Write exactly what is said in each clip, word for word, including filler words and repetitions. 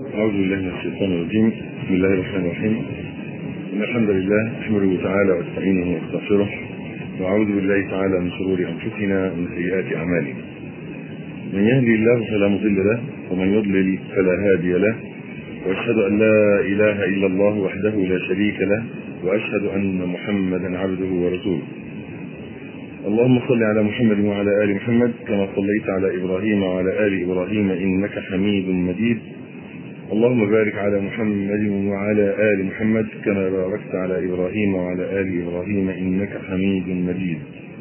أعوذ بالله من الشيطان الرجيم. بسم الله الرحمن الرحيم. إن الحمد لله نحمده تعالى واستعينه واستغفره، وأعوذ بالله تعالى من شرور أنفسنا ومن سيئات أعمالنا. من يهدي الله فلا مضل له، ومن يضلل فلا هادي له، وأشهد أن لا إله إلا الله وحده لا شريك له، وأشهد أن محمدا عبده ورسوله. اللهم صل على محمد وعلى آل محمد كما صليت على إبراهيم وعلى آل إبراهيم إنك حميد مجيد. اللهم بارك على محمد وعلى آل محمد كما باركت على إبراهيم وعلى آل إبراهيم إنك حميد مجيد.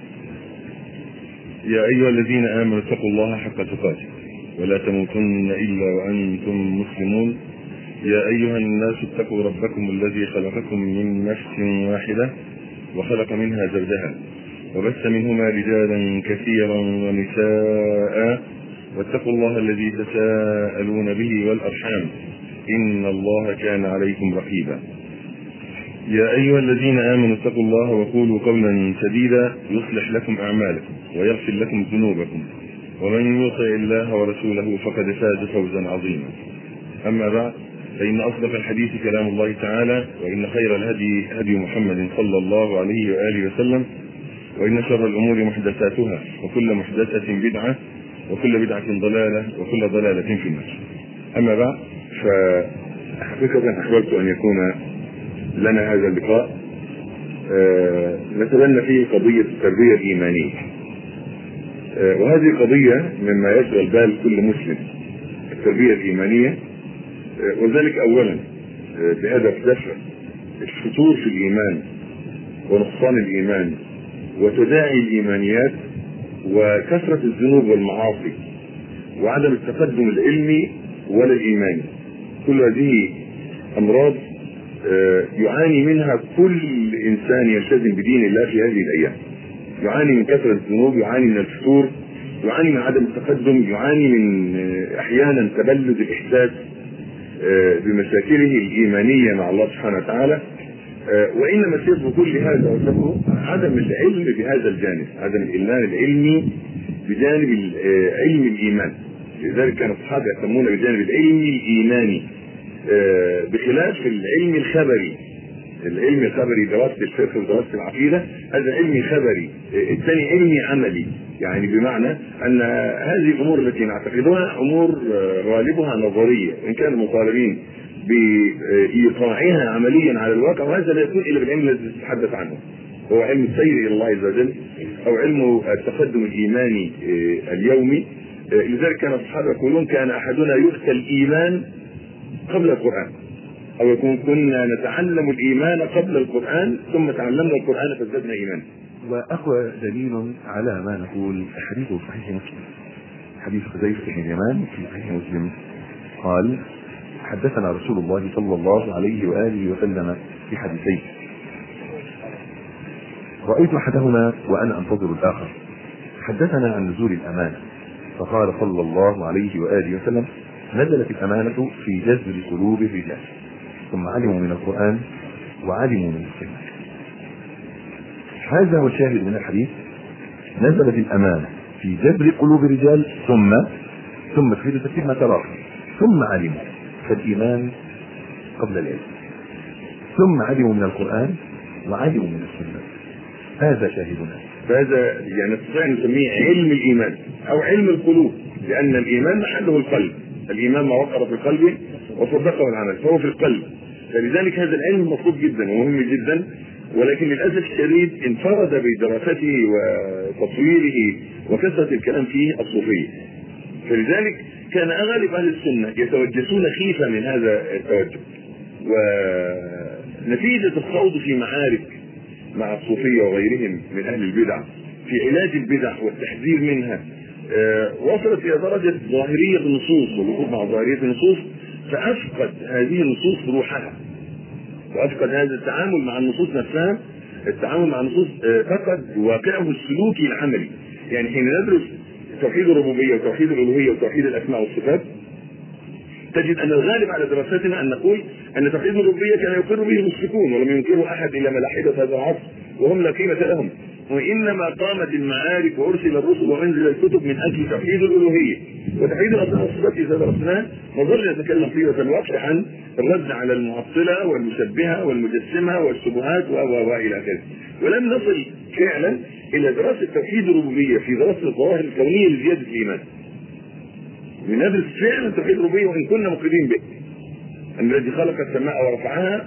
يا أيها الذين آمنوا اتقوا الله حق تقاته ولا تموتن إلا وأنتم مسلمون. يا أيها الناس اتقوا ربكم الذي خلقكم من نفس واحدة وخلق منها زوجها وبث منهما رجالا كثيرا ونساء، واتقوا الله الذي تساءلون به والأرحام إن الله كان عليكم رقيبا. يا أيها الذين آمنوا اتقوا الله وقولوا قولا سديدا يصلح لكم أعمالكم ويغفر لكم ذنوبكم، ومن يطع الله ورسوله فقد فاز فوزا عظيما. أما بعد، فإن أصدق الحديث كلام الله تعالى، وإن خير الهدي هدي محمد صلى الله عليه وآله وسلم، وإن شر الأمور محدثاتها، وكل محدثة بدعة، وكل بدعة ضلالة، وكل ضلالة في النار. أما بعد، فحقيقة أحببت أن يكون لنا هذا اللقاء أه نتبنى فيه قضية التربية الإيمانية، أه وهذه قضية مما يشغل بال كل مسلم، التربية الإيمانية، أه وذلك أولا أه بهدف دفع الفتور في الإيمان ونقصان الإيمان وتداعي الإيمانيات وكثرة الذنوب والمعاصي وعدم التقدم العلمي ولا الإيماني. كل هذه أمراض يعاني منها كل إنسان يلتزم بدين الله في هذه الأيام. يعاني من كثرة الذنوب، يعاني من الفتور، يعاني من عدم التقدم، يعاني من أحيانا تبلد الإحساس بمشاكله الإيمانية مع الله سبحانه وتعالى. وإنما سبب كل هذا وسببه عدم العلم بهذا الجانب، عدم الإيمان العلمي بجانب علم الإيمان. لذلك كان الصحابة يهتمون بجانب العلم الإيماني بخلاف العلم الخبري. العلم الخبري دراسة الفقه ودراسة العقيدة هذا علم خبري، الثاني علمي عملي، يعني بمعنى أن هذه الأمور التي نعتقدها أمور غالبها نظرية، وإن كانوا مطالبين بإيقاعها عمليا على الواقع، وهذا لا يكون إلا بالعلم الذي نتحدث عنه، هو علم السير إلى الله عز وجل أو علم التقدم الإيماني اليومي. لذلك كان الصحابة يقولون كان أحدنا يؤتى الإيمان قبل القرآن، أو يكون كنا نتعلم الإيمان قبل القرآن ثم تعلمنا القرآن فازددنا إيمانا. وأقوى دليل على ما نقول حديث صحيح مسلم، حديث حذيفة بن اليمان في صحيح مسلم قال: حدثنا رسول الله صلى الله عليه وآله وسلم في حديثين، رأيت أحدهما وأنا أنتظر الآخر. حدثنا عن نزول الأمانة فقال صلى الله عليه وآله وسلم: نزلت الأمانة في جذر قلوب الرجال، ثم علموا من القرآن وعلموا من السنة. هذا هو الشاهد من الحديث، نزلت الأمانة في جذر قلوب الرجال ثم ثم تفيد تفسير ما تراك ثم علموا، فالإيمان قبل العلم، ثم علموا من القرآن وعلموا من السنة. هذا شاهدنا. فهذا يعني نستطيع أن نسميه علم الإيمان أو علم القلوب، لأن الإيمان محله القلب، الإيمان ما وقر في القلب وصدقه العمل فهو في القلب. فلذلك هذا العلم مطلوب جدا ومهم جدا، ولكن للأسف الشديد انفرد بدراسته وتطويره وكثرة الكلام فيه الصوفية. فلذلك كان أغلب أهل السنة يتوجسون خيفة من هذا التوجه، ونتيجة الخوض في معارك مع الصوفية وغيرهم من أهل البدع في علاج البدع والتحذير منها أه وصلت إلى درجة ظاهرية النصوص والوقوف مع ظاهرية النصوص، فأفقد هذه النصوص روحها، وأفقد هذا التعامل مع النصوص نفسها. التعامل مع النصوص أه فقد واقعه السلوكي العملي. يعني حين ندرس توحيد الربوبية وتوحيد الألوهية وتوحيد الأسماء والصفات تجد أن الغالب على دراستنا أن نقول أن توحيد الربوبية كان يقر به المشركون ولم ينكره أحد إلا ملاحدة هذا العصر وهم لا قيمة لهم، وإنما قامت المعارك وأرسل الرسل وأنزل الكتب من أجل توحيد الألوهية. وتوحيد الاسماء والصفات اذا درسناه نظل نتكلم فيه وسنوقف عن الرد على المعطله والمشبهه والمجسمه والشبهات والى اخره. ولم نصل فعلا الى دراسه توحيد الربوبيه في دراسه الظواهر الكونيه لزياده الايمان. بندرس فعلا توحيد الربوبيه وان كنا مقرين به. ان الذي خلق السماء ورفعها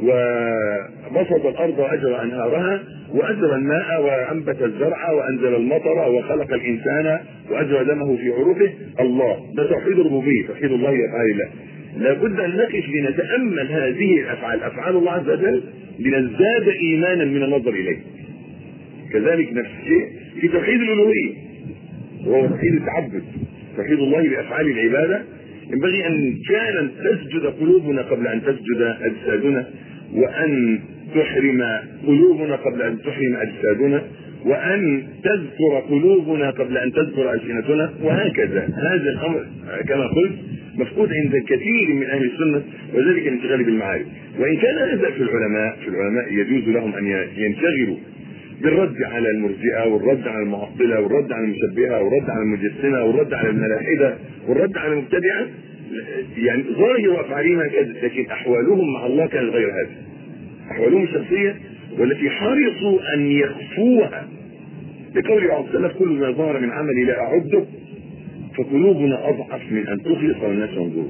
وبسط الارض واجرى انهارها واجرى الماء وانبت الزرع وانزل المطر وخلق الانسان واجرى دمه في عروقه، الله. ده توحيد الربوبيه، توحيد الله بافعال الله. لابد ان نقف لنتامل هذه الافعال، افعال الله عز وجل، لنزداد ايمانا من النظر اليه. كذلك نفس الشيء في توحيد الالوهيه وهو توحيد التعبد، توحيد الله بافعال العباده. ينبغي ان فعلا تسجد قلوبنا قبل ان تسجد اجسادنا، وان تحرم قلوبنا قبل ان تحرم اجسادنا، وان تذكر قلوبنا قبل ان تذكر السنتنا، وهكذا. هذا الامر كما قلت مفقود عند كثير من اهل السنه، وذلك الانشغال بالمعارف. وان كان هذا في العلماء في العلماء يجوز لهم ان ينشغلوا بالرد على المرجئه والرد على المعطله والرد على المشبهه والرد على المجسمه والرد على الملاحده والرد على المبتدعه، يعني ظاهر افعالهم هكذا، لكن احوالهم مع الله كانت غير هذا. احوالهم الشخصيه والتي حرصوا ان يخفوها، لقول بعض السلف: كل ما ظهر من عملي لا اعده، فقلوبنا اضعف من ان تخلص والناس ينظرون.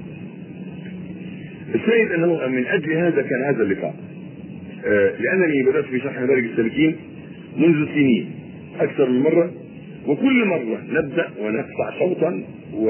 السيد انه من اجل هذا كان هذا اللقاء، آه لانني بدات في شرح مدارج السالكين منذ سنين اكثر من مره، وكل مره نبدا ونقطع صوتا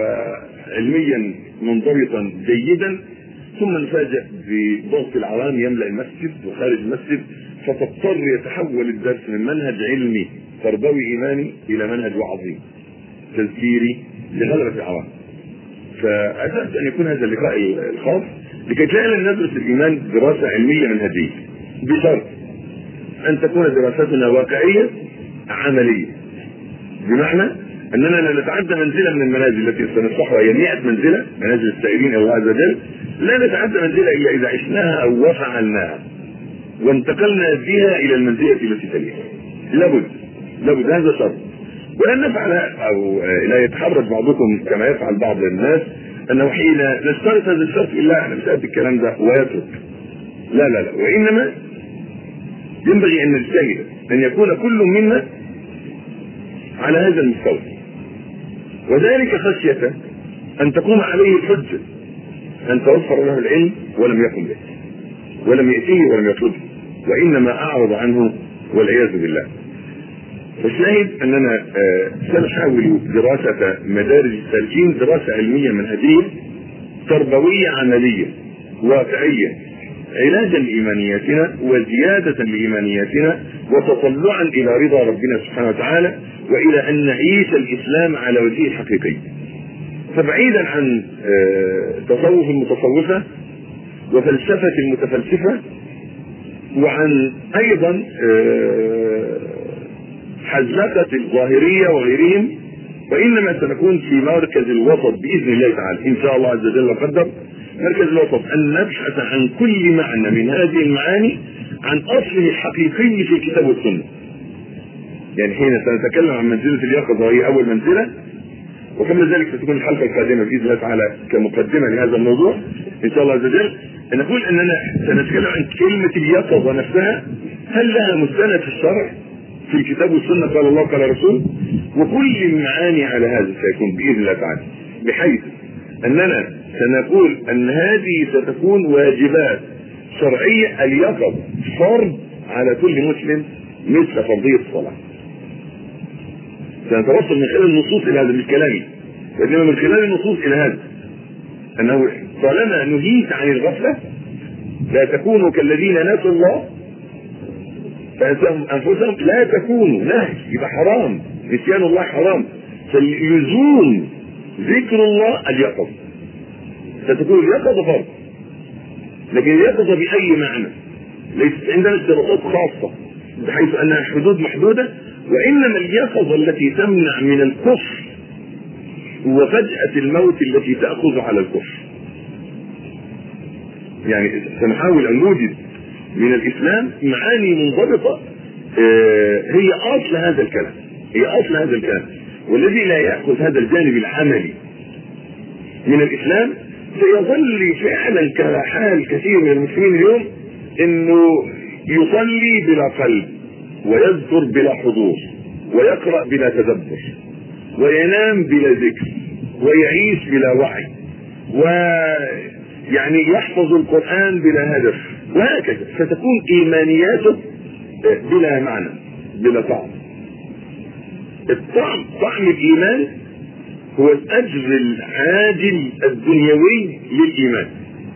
وعلميا منضبطا جيدا، ثم نفاجئ بضغط العوام يملا المسجد وخارج المسجد، فتضطر يتحول الدرس من منهج علمي تربوي ايماني الى منهج وعظي تذكيري لغلبه العوام. فاساس ان يكون هذا اللقاء الخاص لكي فعلا ندرس الايمان دراسه علميه منهجيه، بشرط ان تكون دراستنا واقعيه عمليه، بمعنى اننا لا نتعدى منزله من المنازل التي سنشرحها، هي مئة منزله، منازل السائرين الى الله عز وجل، لا نتعدى منزله الا اذا عشناها او وفعلناها وانتقلنا بها الى المنزله التي تليها. لابد لابد هذا شرط. ولن نفعل او لا يتحرج بعضكم كما يفعل بعض الناس انه حين نشترط هذا الشرط الا احنا مش قد الكلام ده ويترك. لا لا لا، وانما ينبغي ان نجتهد ان يكون كل منا على هذا المستوى، وذلك خشيه ان تقوم عليه الحجه ان توفر له العلم ولم يقم به ولم ياتيه ولم يطلبه، وانما اعرض عنه والعياذ بالله. فالشاهد اننا سنحاول دراسه مدارج السالكين دراسه علميه منهجيه تربويه عمليه واقعيه، علاجا لايمانياتنا وزياده لايمانياتنا وتطلعا الى رضا ربنا سبحانه وتعالى، والى ان نعيش الاسلام على وجهه الحقيقي. فبعيدا عن تصوف المتصوفه وفلسفه المتفلسفه، وعن ايضا حزلقه الظاهريه وغيرهم، وانما سنكون في مركز الوسط باذن الله تعالى ان شاء الله عز وجل وقدر. مركز الوسط ان نبحث عن كل معنى من هذه المعاني عن اصله الحقيقي في الكتاب والسنه. يعني حين سنتكلم عن منزله اليقظه وهي اول منزله، وقبل ذلك ستكون الحلقه القادمه باذن الله تعالى كمقدمه لهذا الموضوع ان شاء الله عز وجل، ان نقول اننا سنتكلم عن كلمه اليقظه نفسها، هل لها مستند في الشرع في الكتاب والسنه قال الله قال رسول، وكل المعاني على هذا سيكون باذن الله تعالى، بحيث اننا سنقول ان هذه ستكون واجبات شرعيه. اليقظه فرض على كل مسلم مثل فرضيه الصلاه. سنتوصل من خلال النصوص الى هذا، مش كلامي وانما من خلال النصوص الى هذا، انه طالما نهيت عن الغفله لا تكونوا كالذين نسوا الله فانساهم انفسهم، لا تكونوا نهي، يبقى حرام، نسيان الله حرام. فاللزوم ذكر الله اليقظه، ستكون اليقظه فرض، لكن اليقظه باي معنى؟ ليست عندنا اشتراطات خاصه بحيث انها حدود محدوده، وانما اليقظه التي تمنع من الكفر وفجأة الموت التي تأخذ على الكفر. يعني سنحاول ان نوجد من الاسلام معاني منضبطه هي اصل هذا الكلام، هي اصل هذا الكلام، والذي لا ياخذ هذا الجانب العملي من الاسلام سيظل فعلا كحال كثير من المسلمين اليوم انه يصلي بلا قلب ويذكر بلا حضور ويقرأ بلا تدبر وينام بلا ذكر ويعيش بلا وعي ويعني يحفظ القرآن بلا هدف وهكذا، ستكون ايمانياته بلا معنى بلا طعم. الطعم طعم الايمان هو الاجر العاجل الدنيوي للايمان.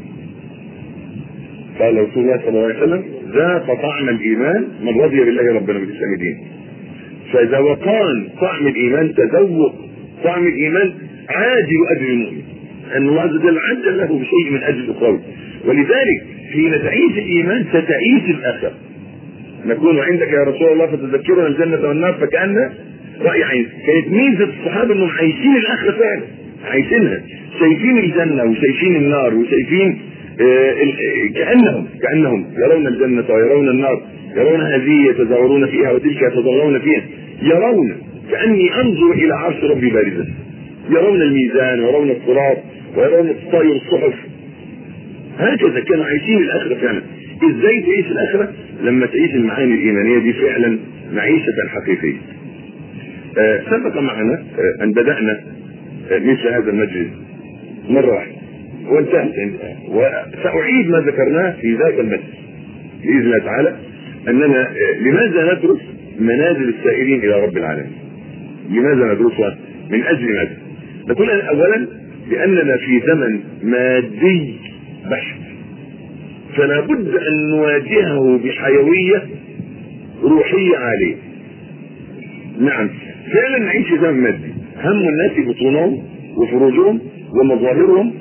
قال رسول الله صلى الله عليه وسلم ذاق طعم الايمان من رضي بالله ربنا بالاسلام دين. فاذا وقان طعم الايمان تذوق طعم الايمان عاجل اجر المؤمن، ان الله عز وجل عجل له بشيء من اجل اخروي. ولذلك حين تعيش الايمان ستعيش الاخره. نكون عندك يا رسول الله فتذكرنا الجنه والنار فكأن رأي عين. كانت ميزه الصحابه انهم عايشين الاخره فعلا، عايشينها، شايفين الجنه وشايفين النار وشايفين آه كأنهم كأنهم يرون الجنه ويرون النار، يرون هذه يتزاورون فيها وتلك يتضرون فيها، يرون كأني انظر الى عرش ربي بارزا، يرون الميزان ويرون الصراط ويرون الطير الصحف. هكذا كانوا عايشين الاخره فعلا. ازاي تعيش الاخره؟ لما تعيش المعاني الايمانيه دي فعلا معيشه حقيقيه. آه سبق معنا آه ان بدانا آه مثل هذا المجلس مره واحده وانتهت، وساعيد ما ذكرناه في ذاك المجلس باذن الله تعالى، اننا آه لماذا ندرس منازل السائرين الى رب العالمين؟ لماذا ندرسها؟ من اجل ماذا؟ نقول اولا لاننا في زمن مادي بحت، فلا بد ان نواجهه بحيويه روحيه عاليه. نعم فعلا نعيش في زمن مادي، هم الناس بطونهم وفروجهم ومظاهرهم،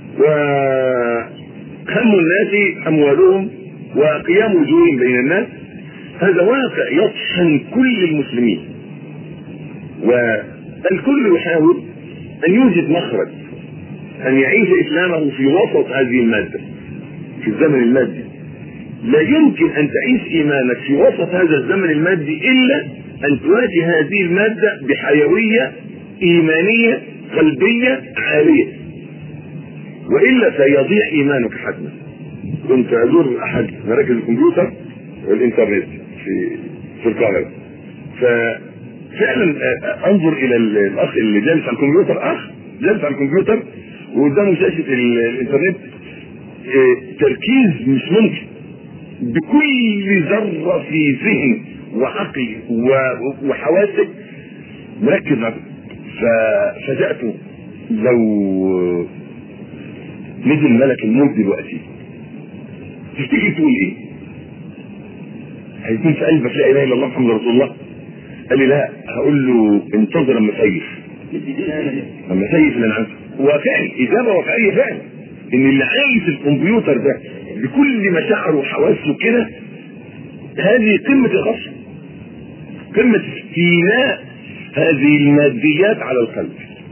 وهم الناس اموالهم وقيام وجوههم بين الناس. هذا واقع يطحن كل المسلمين، والكل يحاول ان يوجد مخرج، ان يعيش اسلامه في وسط هذه الماده في الزمن المادي. لا يمكن ان تعيش ايمانك في وسط هذا الزمن المادي الا ان تواجه هذه الماده بحيويه ايمانيه قلبيه عاليه، والا سيضيع ايمانك حتما. كنت ازور احد مراكز الكمبيوتر والانترنت في في القاهره، ففعلا انظر الى الاخ اللي جالس على الكمبيوتر، اخ جالس على الكمبيوتر وقدامه شاشه الانترنت، تركيز مش ممكن، بكل ذره في ذهن وعقل وحواسك مركز. ففجأته لو نزل ملك الموت دلوقتي تفتكر تقول ايه؟ هيكون في قلبك لا اله الا الله محمد رسول الله؟ قال لي لا، هقول له انتظر اما سيف اما سيف اللي انا عارفه. وفعلا اجابه واقعيه فعلا، ان اللي عايز الكمبيوتر ده بكل مشاعره وحواسه كده، هذه قمه الغفله، قمه استيلاء هذه الماديات على القلب.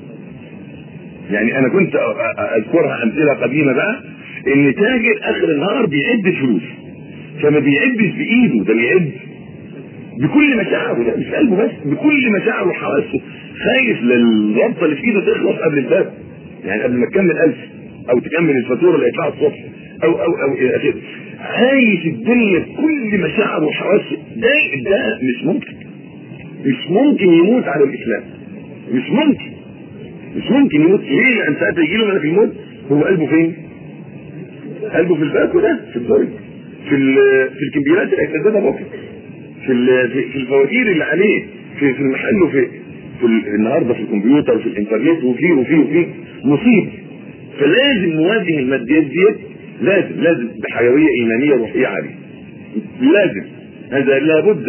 يعني انا كنت اذكرها امثله قديمه بقى، ان تاجر اخر النهار بيعد فلوس، فما بيعدش بايده، ده بيعد بكل مشاعره، ده مش قلبه بس، بكل مشاعره وحواسه، خايف للربطه اللي في ايده تخلص قبل الباب، يعني قبل ما تكمل ألف او تكمل الفاتوره اللي هيدفعها الصبح او او او الى اخره. عايش الدنيا بكل مشاعره وحواسه، ده ده مش ممكن، مش ممكن يموت على الاسلام، مش ممكن مش ممكن يموت. ليه؟ لان ساعتها يجي له ملك الموت هو قلبه فين؟ قلبه في الباكو ده، في الدرج، في في الكمبيوتر اللي هيسددها بكره، في في الفواتير اللي عليه في في المحل، وفي في النهارده في الكمبيوتر وفي الانترنت وفي وفي وفي مصيبه. فلازم نواجه الماديات ديت، لازم لازم بحيويه ايمانيه روحيه عاليه، لازم. هذا لابد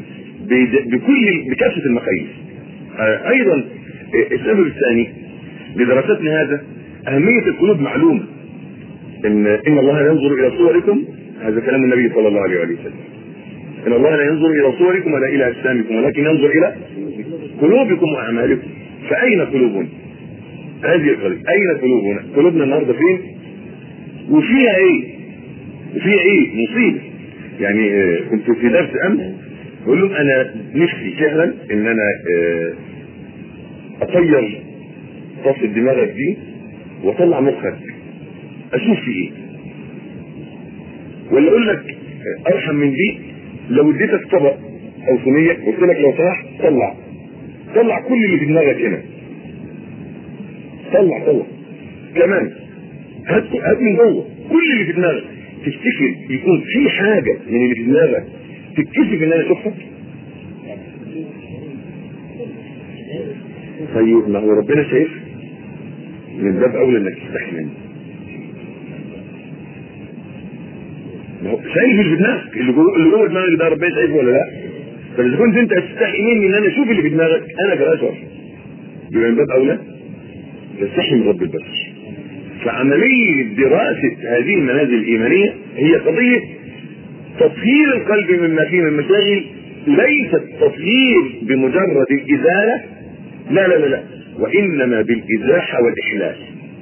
بكل بكافه المقاييس. ايضا السبب الثاني لدراستنا هذا اهميه القلوب معلومه، ان ان الله لا ينظر الى صوركم، هذا كلام النبي صلى الله عليه وسلم، ان الله لا ينظر الى صوركم ولا الى اجسامكم ولكن ينظر الى قلوبكم واعمالكم. فاين قلوبنا؟ هذه القضيه، اين قلوبنا؟ قلوبنا النهارده فين؟ وفيها ايه؟ وفيها ايه؟ مصيبه. يعني كنت في درس امس بقول لهم انا نفسي فعلا ان انا اطير طاسه دماغك دي واطلع مخك اشوف في ايه، ولا اقول لك ارحم من دي لو اديتك طبق او صينيه قلت لك لو صح طلع طلع كل اللي في دماغك هنا، طلع طلع كمان، هات هات من جوه كل اللي في دماغك. تفتكر يكون في حاجه من اللي في دماغك تتكسف ان انا اشوفها؟ طيب ما هو ربنا شايف، من باب اولى انك تستحي منه. ما هو شايف اللي في دماغك، اللي جوه اللي جوه دماغك ده ربنا شايفه ولا لا؟ فاذا كنت انت تستحي مني ان انا اشوف اللي في دماغك انا كاشرف، يبقى من باب اولى تستحي من رب البشر. فعمليه دراسه هذه المنازل الايمانيه هي قضيه تطهير القلب مما فيه من مشاغل، ليست تطهير بمجرد الازاله، لا لا لا لا، وانما بالازاحه والاحلال.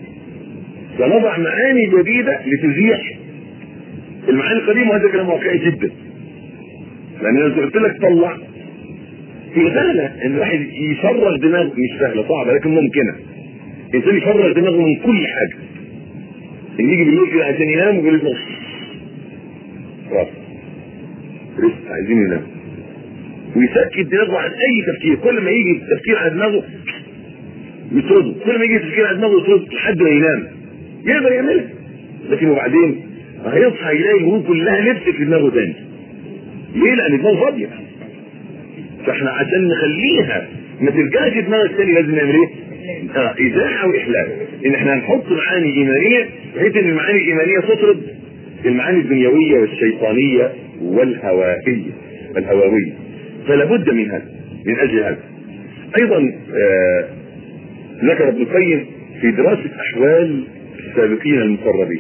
سنضع معاني جديده لتزيح المعاني القديمه، وهذا كلام واقعي جدا. لان انا قلت لك طلع في سهله ان الواحد يفرغ دماغه، مش سهله صعبه لكن ممكنه. الانسان يفرغ دماغه من كل حاجه، ان يجي بالليل كده عشان ينام ويقول له خلاص لسه عايزين ينام، ويسكت دماغه عن اي تفكير. كل ما يجي التفكير على دماغه يطرده، كل ما يجي التفكير على دماغه يطرده لحد ما ينام. يقدر يعملها، لكن وبعدين هيصحى يلاقي الهموم كلها لبست في دماغه تاني. ليه؟ لان دماغه فاضيه. فاحنا عشان نخليها ما ترجعش دماغك تاني لازم نعمل ايه؟ اه ازاحه واحلال. ان احنا هنحط معاني ايمانيه بحيث ان المعاني الايمانيه تطرد المعاني الدنيويه والشيطانيه والهوائيه الهواويه. فلا بد من هذا. من اجل هذا ايضا آه ذكر ابن القيم في دراسه احوال السابقين المقربين،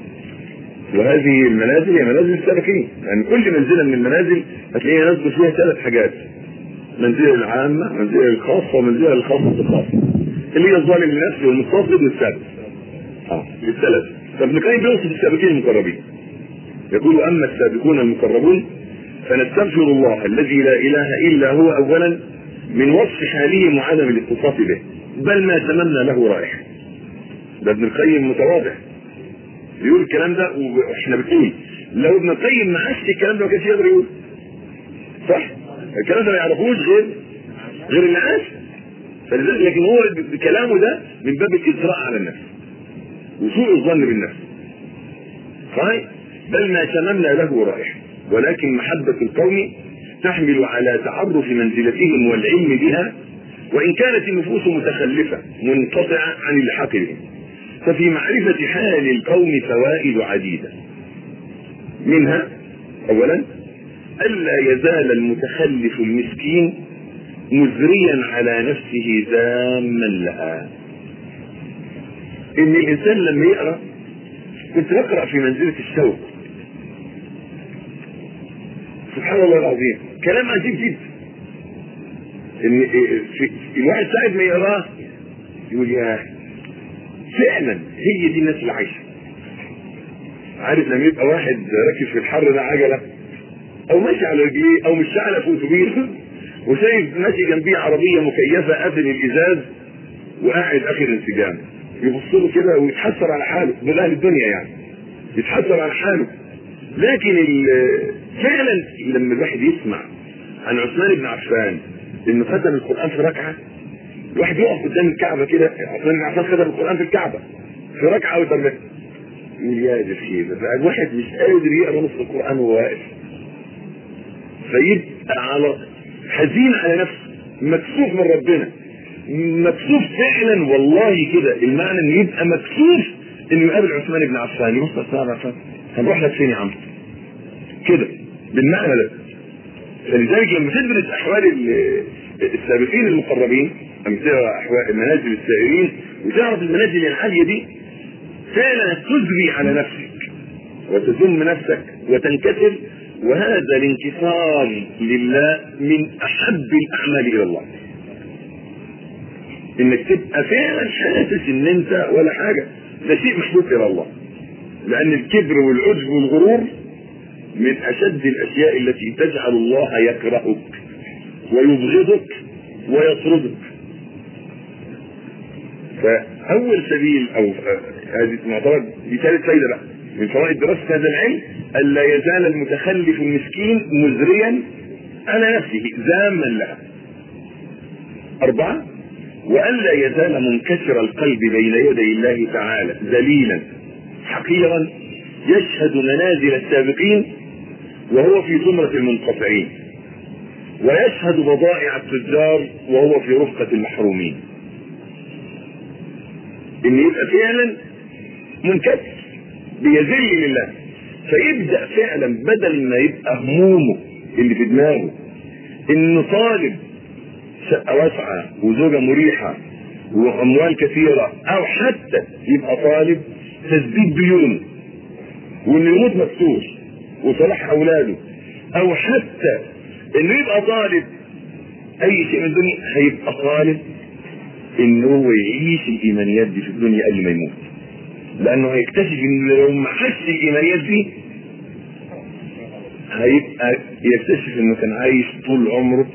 وهذه المنازل هي منازل السابقين. يعني كل منزله من المنازل هتلاقيها نذكر فيها ثلاث حاجات: منزله العامه، منزله الخاصه، ومنزله الخاصه الخاصه، اللي هي الظالم لنفسه والمتصدق والسابق. اه الثلاث. فابن القيم بيوصف السابقين المقربين يقول: اما السابقون المقربون فنستغفر الله الذي لا اله الا هو اولا من وصف حالهم وعدم الاتصاف به، بل ما تمنى له رائحه. ده ابن القيم متواضع بيقول الكلام ده، واحنا بنقول لو ابن القيم ما عاش الكلام ده ما كانش يقدر يقول صح. الكلام ده ما يعرفوش غير غير اللي عاش. فلذلك لكن هو بكلامه ده من باب الاجراء على النفس وسوء الظن بالنفس. صحيح؟ بل ما تمنى له رائحه، ولكن محبه القوم تحمل على تعرف منزلتهم والعلم بها، وان كانت النفوس متخلفه منقطعه عن الحق بهم. ففي معرفة حال القوم فوائد عديدة، منها اولا الا يزال المتخلف المسكين مزريا على نفسه ذاما لها. ان الانسان لما يقرأ، كنت بقرأ في منزلة الشوق، سبحان الله العظيم كلام عجيب جدا. ان الواحد ساعد ما يقراه يقول يا فعلا هي دي الناس اللي عايشه. عارف لما يبقى واحد راكب في الحر ده عجله، او ماشي على رجليه، او مش على في اتوبيس وشايف ماشي جنبيه عربيه مكيفه قافل الازاز وقاعد اخر انسجام، يبص له كده ويتحسر على حاله دول اهل الدنيا، يعني يتحسر على حاله. لكن فعلا لما الواحد يسمع عن عثمان بن عفان انه ختم القران في ركعه، الواحد يقف قدام الكعبه كده، عثمان بن عفان ختم القران في الكعبه في ركعه وتربيه، يقول يا دي الشيء ده الواحد مش قادر يقرا نص القران وهو واقف، فيبقى على حزين على نفسه، مكسوف من ربنا، مكسوف فعلا والله كده. المعنى انه يبقى مكسوف انه يقابل عثمان بن عفان، يبص عثمان بن عفان هنروح لك فين يا عم كده بالمعنى ده. فلذلك لما تدرس احوال السابقين المقربين، امثله احوال منازل السائرين، وتعرف المنازل العاليه دي، فعلا تجري على نفسك وتذم نفسك وتنكسر. وهذا الانكسار لله من احب الاعمال الى الله، انك تبقى فعلا حاسس ان انت ولا حاجه، ده شيء محبوب الى الله. لان الكبر والعجب والغرور من اشد الاشياء التي تجعل الله يكرهك ويبغضك ويطردك. اول سبيل او هذه معتبر دي ثالث فايده بقى من فوائد دراسه هذا العلم، الا يزال المتخلف المسكين مزريا على نفسه ذاما لها. اربعه، والا يزال منكسر القلب بين يدي الله تعالى ذليلا حقيرا يشهد منازل السابقين وهو في زمره المنقطعين، ويشهد بضائع التجار وهو في رفقه المحرومين. ان يبقى فعلا منكسر بيذل لله، فيبدا فعلا بدل ما يبقى همومه اللي في دماغه انه طالب شقه واسعه وزوجه مريحه واموال كثيره، او حتى يبقى طالب تسديد ديونه وانه يموت مكسور وصلاح اولاده، او حتى انه يبقى طالب اي شيء من الدنيا، هيبقى طالب انه هو يعيش الايمانيات دي في الدنيا قبل ما يموت، لانه هيكتشف ان لو ما حسش الايمانيات دي هيبقى يكتشف انه كان عايش طول عمره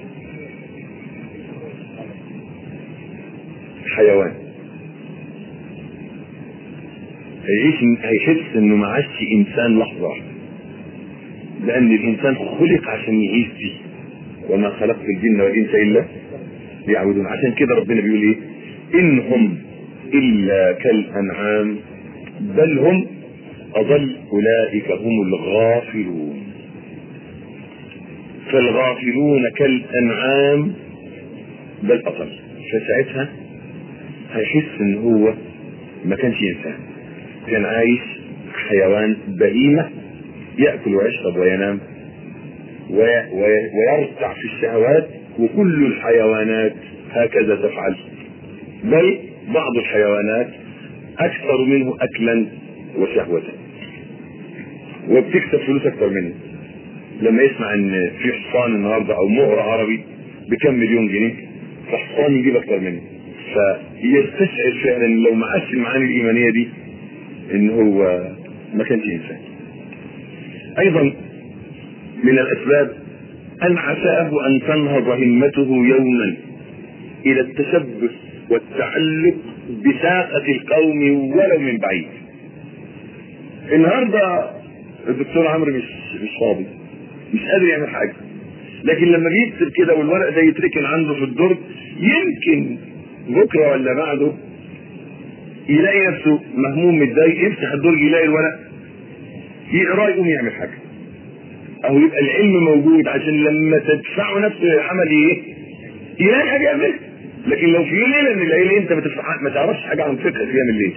حيوان. هيعيش هيحس انه ما عاش انسان لحظه واحده، لان الانسان خلق عشان يعيش دي، وما خلقت الجن والانس الا ليعبدون. عشان كده ربنا بيقول ايه؟ انهم الا كالانعام بل هم اضل اولئك هم الغافلون. فالغافلون كالانعام بل اضل. فساعتها هيحس ان هو ما كانش انسان، كان عايش حيوان بهيمة يأكل ويشرب وينام ويرتع في الشهوات، وكل الحيوانات هكذا تفعل، بل بعض الحيوانات اكثر منه اكلا وشهوة وبتكسب فلوس اكثر منه. لما يسمع ان في حصان النهارده او مهر عربي بكم مليون جنيه، فحصان يجيب اكثر منه، فيستشعر فعلا لو ما عاش المعاني الايمانيه دي ان هو ما كانش انسان. ايضا من الاسباب ان عساه ان تنهض همته يوما الى التشبث والتعلق بساقة القوم ولو من بعيد. النهارده الدكتور عمرو مش مش فاضي، مش قادر يعمل حاجه، لكن لما بيكتب كده والورق ده يتركن عنده في الدرج، يمكن بكره ولا بعده يلاقي نفسه مهموم متضايق، يفتح الدرج يلاقي الورق يقراه يقوم يعمل حاجه، او يبقى العلم موجود عشان لما تدفعه نفسه العمل ايه؟ يلاقي حاجه يعملها. لكن لو في ليله من الليالي انت ما تعرفش حاجه عن فقه قيام الليل،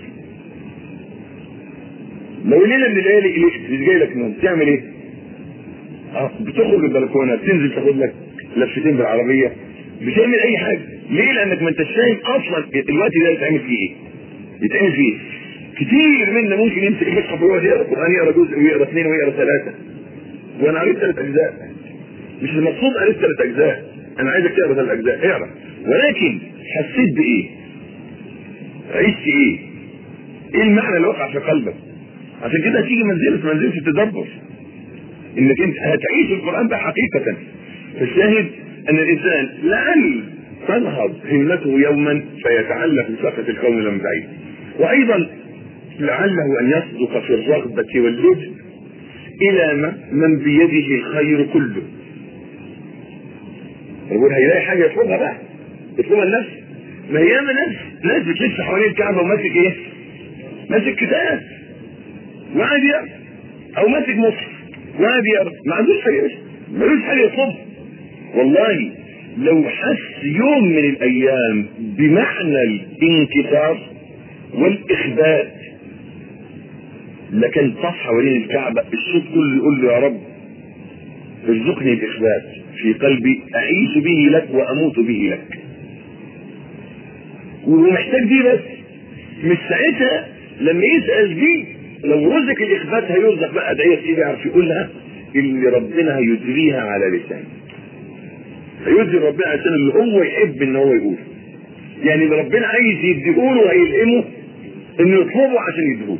لو ليله من الليالي مش جاي لك نوم، تعمل ايه؟ اه بتخرج البلكونه، بتنزل تاخد لك لفتين بالعربيه، بتعمل اي حاجه. ليه؟ لانك ما انتش فاهم اصلا الوقت ده يتعمل فيه ايه؟ يتعمل فيه ايه؟ كتير منا ممكن يمسك مصحف ويقعد يقرا القران، يقرا جزء ويقرا اثنين ويقرا ثلاثه. وانا قريت ثلاث اجزاء، مش المقصود قريت ثلاث اجزاء، انا عايزك تقرا ثلاث اجزاء، اقرا. ولكن حسيت بايه؟ عشت ايه؟ ايه المعنى اللي وقع في قلبك؟ عشان كده هتيجي منزله منزله التدبر، انك انت هتعيش القران ده حقيقه. فالشاهد ان الانسان لعل تنهض همته يوما فيتعلق بساقة الكون لم بعيد. وايضا لعله ان يصدق في الرغبه واللجء الى من بيده الخير كله. يقول هيلاقي حاجه يطلبها بقى، يطلبها النفس. ما هي ياما ناس ناس بتلف حوالين الكعبه وماسك ايه؟ ماسك كتاب وقاعد يقرا، او ماسك مصحف وقاعد يقرا، ما عندوش حاجه، ملوش حاجه يطلبها. والله لو حس يوم من الايام بمعنى الانكسار والاخبات لكن طاف حوالين الكعبه الشوط كله يقول له يا رب ارزقني الاخبات في قلبي اعيش به لك واموت به لك. ومحتاج دي بس، مش ساعتها لما يسال دي لو رزق الاخبات هيرزق بقى ادعيه ايه بيعرف يقولها اللي ربنا هيجريها على لسانه، هيجري ربنا عشان اللي هو يحب ان هو يقول. يعني اللي ربنا عايز يديهوله وهيلقمه انه يطلبه عشان يديهوله.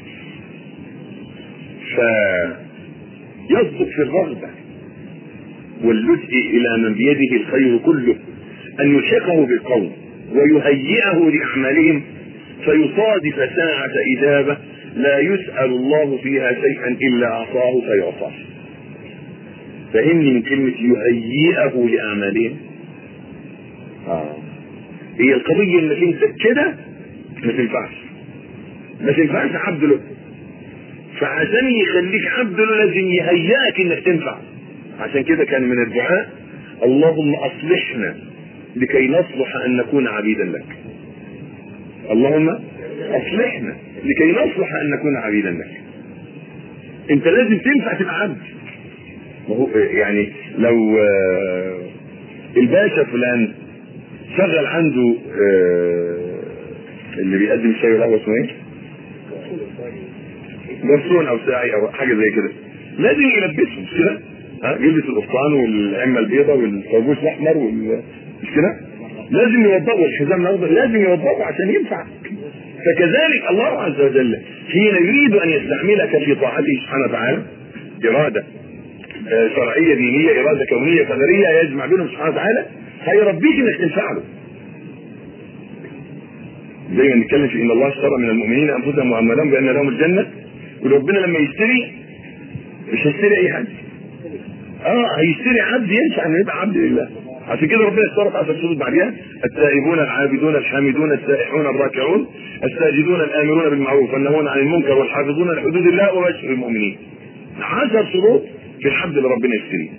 فيصدق في الرغبه واللجء الى من بيده الخير كله ان يلحقه بالقوم ويهيئه لاعمالهم فيصادف ساعة إجابة لا يسأل الله فيها شيئا إلا أعطاه فيعطاه. فهمني من كلمة يهيئه لأعمالهم. آه. هي القضية انك انت كده ما تنفعش، ما تنفعش عبد له، فعشان يخليك عبد له لازم يهيئك انك تنفع. عشان كده كان من الدعاء اللهم اصلحنا لكي نصلح ان نكون عبيدا لك. اللهم اصلحنا لكي نصلح ان نكون عبيدا لك. انت لازم تنفع تبقى عبد. يعني لو الباشا فلان شغل عنده اللي بيقدم الشاي والقهوه اسمه ايه؟ جرسون او ساعي او حاجه زي كده، لازم يلبسهم مش كده؟ ها يلبس القفطان والعمه البيضاء والطربوش الاحمر وال... مش كده؟ لازم يوضبوا الحزام الاخضر، لازم يوضبوا عشان ينفع. فكذلك الله عز وجل حين يريد ان يستعملك في طاعته سبحانه وتعالى اراده شرعيه دينيه، اراده كونيه قدريه يجمع بينهم سبحانه وتعالى، هيربيك انك تنفع له. زي ما نتكلم في ان الله اشترى من المؤمنين انفسهم واموالهم بان لهم الجنه، وربنا لما يشتري مش هيشتري اي حد، اه هيشتري عبد ينفع انه يبقى عبد لله. عشان كده ربنا اشترط على الشروط بعدها: التائبون العابدون الحامدون السائحون الراكعون الساجدون الامرون بالمعروف والنهون عن المنكر والحافظون لحدود الله وبشر المؤمنين. عشر شروط في العبد اللي ربنا يشتريه.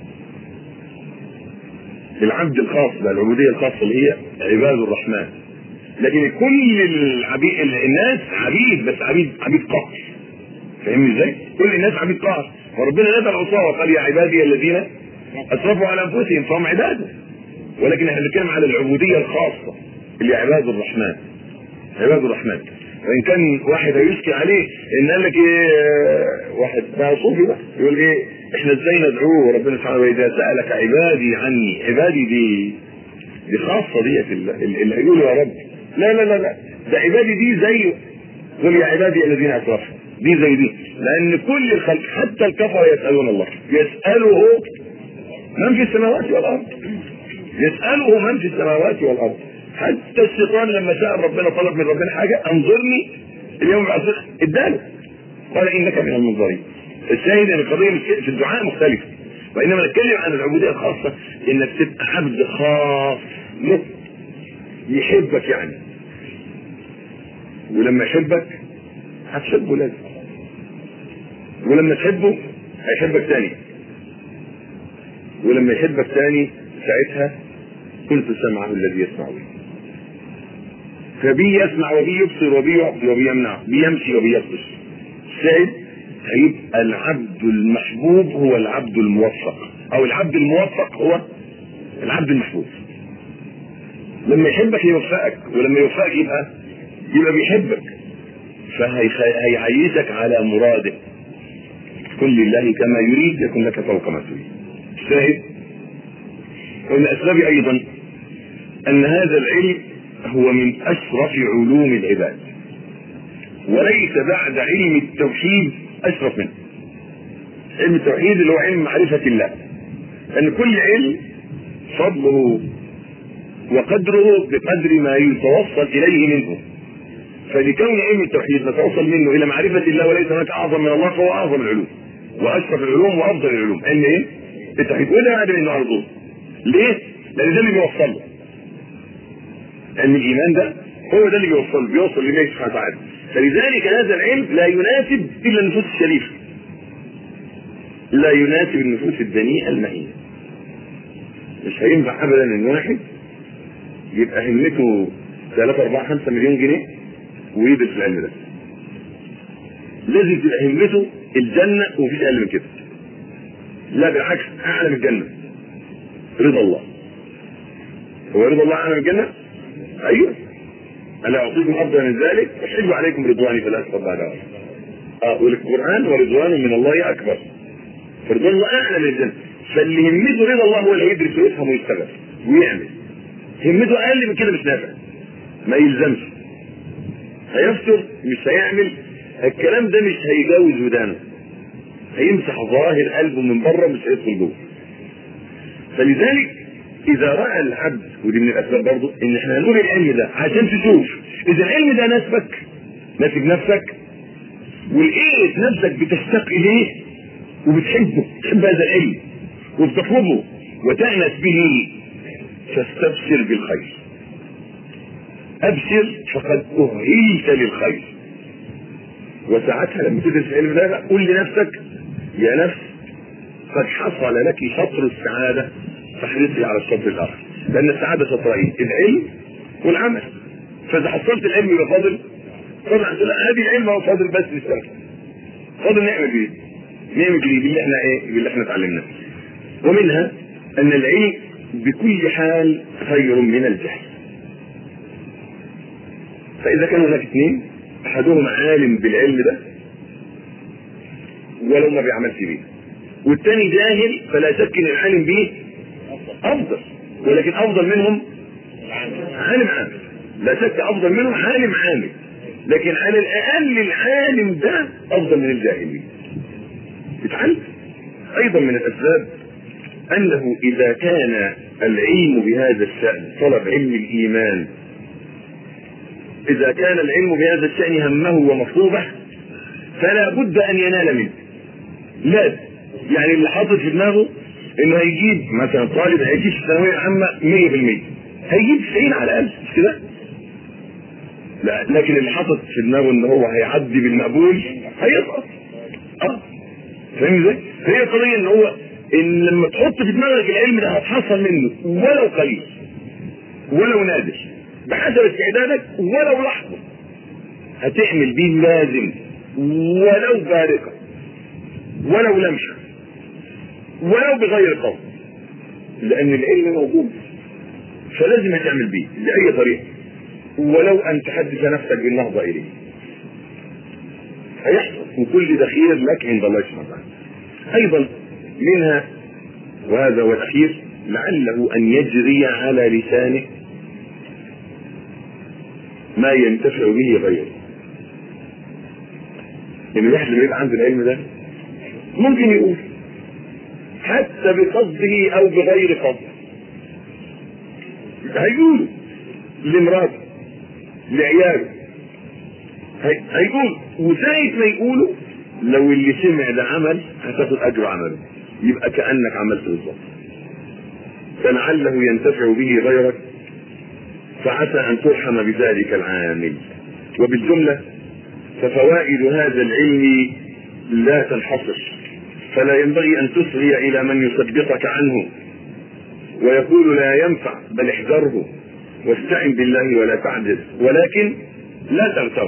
العبد الخاص بالعبوديه الخاصه اللي هي عباد الرحمن. لكن كل العبيد الناس عبيد، بس عبيد عبيد قهر. فاهمني ازاي؟ كل الناس عبيد قهر، وربنا نادى العصاه وقال يا عبادي الذين اسرفوا على انفسهم فهم عباده. ولكن احنا بنتكلم على العبوديه الخاصه اللي عباد الرحمن. عباد الرحمن. وان كان واحد هيشكي عليه ان قال لك ايه، واحد بقى صوفي بقى يقول ايه احنا ازاي ندعوه ربنا سبحانه وتعالى اذا سالك عبادي عني. عبادي دي دي خاصه ديت اللي هيقولوا يا رب. لا لا لا لا، ده عبادي دي زي قل يا عبادي الذين اسرفوا، دي زي دي. لان كل الخلق حتى الكفر يسالون الله، يساله من في السماوات والارض، يساله من في السماوات والارض. حتى الشيطان لما سال ربنا طلب من ربنا حاجه انظرني اليوم بعثك اداله، قال انك من المنظرين. الشاهد ان القضيه في الدعاء مختلفه، وانما نتكلم عن العبوديه الخاصه انك تبقى عبد خاص له يحبك يعني، ولما يحبك هتحبه لازم، ولما تحبه هيحبك تاني، ولما يحبك تاني ساعتها كنت سمعه الذي يسمع به، فبي يسمع وبي يبصر وبي يعطي وبي يمنع، بيمشي وبي يبطش. الشاهد هيبقى العبد المحبوب هو العبد الموفق، او العبد الموفق هو العبد المحبوب. لما يحبك يوفقك، ولما يوفقك يبقى يبقى بيحبك، فهيعيشك على مراده. كن لله كما يريد يكن لك فوق ما تريد. الشاهد ومن اسباب ايضا ان هذا العلم هو من اشرف علوم العباد، وليس بعد علم التوحيد اشرف منه. علم التوحيد اللي هو علم معرفة الله، لان كل علم فضله وقدره بقدر ما يتوصل اليه منه. فلكون علم التوحيد نتوصل منه الى معرفة الله وليس هناك اعظم من الله، فهو اعظم العلوم واشرف العلوم وافضل العلوم. علم ايه؟ التوحيد. وده هذا منه على طول. ليه؟ لان ده اللي بيوصل له. علم الايمان ده هو ده اللي بيوصل بيوصل لله سبحانه وتعالى. فلذلك هذا العلم لا يناسب الا النفوس الشريفه، لا يناسب النفوس الدنيئه المهينه. مش هينفع ابدا ان واحد يبقى همته ثلاثة أربعة خمسة مليون جنيه ويدرس العلم ده. لازم تبقى همته الجنه ومفيش اقل من كده. لا بالعكس، اعلى من الجنه رضا الله. هو رضا الله اعلى من الجنه؟ ايوه. الا اعطيكم افضل من ذلك احل عليكم رضواني فلا اسخط بعد ذلك. اه والقران ورضوان من الله اكبر. فرضوان الله اعلى من الجنه. فاللي همته رضا الله هو اللي يدرس ويفهم ويشتغل ويعمل. همته اقل من كده مش نافع، ما يلزمش، هيفتر مش هيعمل الكلام ده، مش هيجاوز ودانه، هيمسح ظاهر قلبه من بره مش هيدخل جوه. فلذلك اذا راى العبد، ودي من الاسباب برضه ان احنا هنقول العلم ده عشان تشوف اذا العلم ده ناسبك ناسب نفسك، ولقيت نفسك بتشتاق اليه وبتحبه، تحب هذا العلم وبتطلبه وتأنس به، فاستبشر بالخير. ابشر فقد اهيت للخير. وساعتها لما تدرس العلم ده قول لنفسك يا نفس قد حصل لك شطر السعادة فاحرصي على الشطر الاخر، لان السعادة شطرين، العلم والعمل. فاذا حصلت العلم يبقى فاضل فاضل هذه العلم هو فاضل بس نشتغل، فاضل نعمل بيه نعمل بيه باللي احنا ايه باللي احنا اتعلمناه. ومنها ان العلم بكل حال خير من الجهل. فاذا كان هناك اثنين احدهم عالم بالعلم ده ولو ما بيعملش بيه، والثاني جاهل، فلا شك ان العالم به افضل، ولكن افضل منهم عالم عامل. لا شك افضل منهم عالم عامل، لكن على الاقل العالم ده افضل من الجاهل. اتعلم. ايضا من الاسباب انه اذا كان العلم بهذا الشأن طلب علم الايمان، اذا كان العلم بهذا الشأن همه ومطلوبه فلا بد ان ينال منه. لا يعني اللي حاطط في دماغه انه هيجيب مثلا طالب هيجيب في الثانويه العامه مية بالمية، هيجيب تسعين على الاقل، مش كده؟ لا، لكن اللي حاطط في دماغه ان هو هيعدي بالمقبول هيسقط. اه فاهم ازاي؟ هي قضيه ان هو ان لما تحط في دماغك العلم ده هتحصل منه ولو قليل ولو نادر بحسب استعدادك، ولو لحظه هتعمل بيه لازم، ولو بارقه ولو لمحه ولو بغير قول، لان العلم موجود فلازم هتعمل بيه باي طريقه، ولو ان تحدث نفسك بالنهضه اليه هيحصل، وكل ده خير لك عند الله سبحانه وتعالى. ايضا منها وهذا هو الاخير لعله ان يجري على لسانه ما ينتفع به غيره. يعني الواحد اللي يبقى عنده العلم ده ممكن يقول حتى بقصده او بغير قصده، هيقول لمراته لعياله، هيقول، وزايد ما يقولوا لو اللي سمع ده عمل هتاخد اجر عمله، يبقى كأنك عملت بالظبط. فلعله ينتفع به غيرك فعسى ان ترحم بذلك العامل. وبالجملة ففوائد هذا العلم لا تنحصر، فلا ينبغي ان تسري الى من يصدقك عنه ويقول لا ينفع، بل احذره واستعن بالله ولا تعجز، ولكن لا تغتر.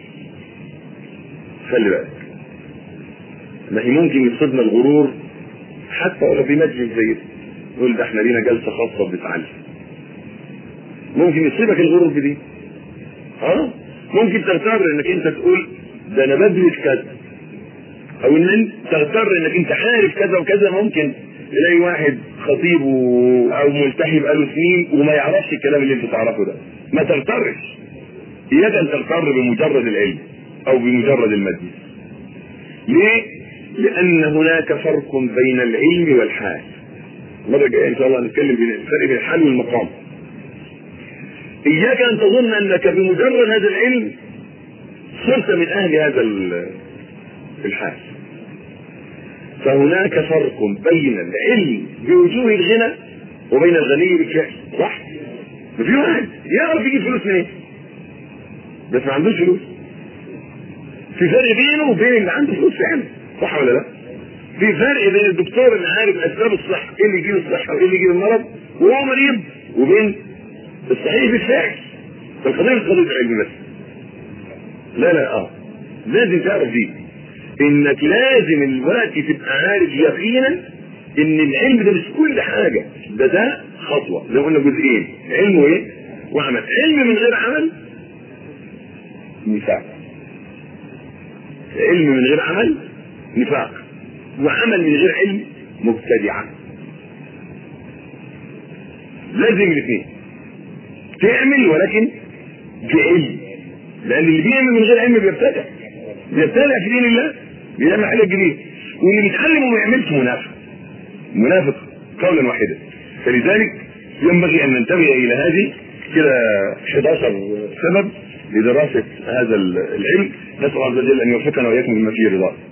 خلي بالك، ما هي ممكن يصيبنا الغرور حتى ولو في مجلس زي ده، نقول ده احنا لينا جلسه خاصه بنتعلم. ممكن يصيبك الغرور بدي، اه ممكن تغتر انك انت تقول ده انا بدرس كذا، او ان انت تغتر انك انت عارف كذا وكذا. ممكن تلاقي واحد خطيب او ملتحي بقاله سنين وما يعرفش الكلام اللي انت تعرفه ده. ما تغترش، اياك ان تغتر بمجرد العلم او بمجرد المجلس. ليه؟ لان هناك فرق بين العلم والحال. المره الجايه ان شاء الله نتكلم بين الفرق بين الحال والمقام. اياك ان تظن انك بمجرد هذا العلم صرت من اهل هذا الحال. فهناك فرق بين العلم بوجوه الغنى وبين الغني بالفعل، صح؟ في واحد يعرف يجيب فلوس منين بس ما عندوش فلوس. في فرق بينه وبين اللي عنده فلوس فعلا، صح ولا لا؟ في فرق بين الدكتور اللي عارف اسباب الصحه، ايه اللي يجيله الصحه وايه اللي يجيله المرض وهو مريض، وبين الصحيح بالفعل. فالقضيه مش قضيه علم بس، لا لا اه لازم تعرف دي، انك لازم الوقت تبقى عارف يقينا ان العلم ده مش كل حاجه، ده ده خطوه. زي ما قلنا جزئين، علم وايه؟ وعمل. علم من غير عمل نفاق، علم من غير عمل نفاق، وعمل من غير علم مبتدعه. لازم الاثنين تعمل، ولكن بعلم، لان اللي بيعمل من غير علم بيبتدع، بيبتدع في دين الله، بيعمل حاجه جديده. واللي بيتعلم وما يعملش منافق، منافق قولا واحدا. فلذلك ينبغي ان ننتبه الى هذه كده احد عشر سبب لدراسه هذا العلم. نسال الله عز وجل ان يوفقنا واياكم بما فيه رضاه.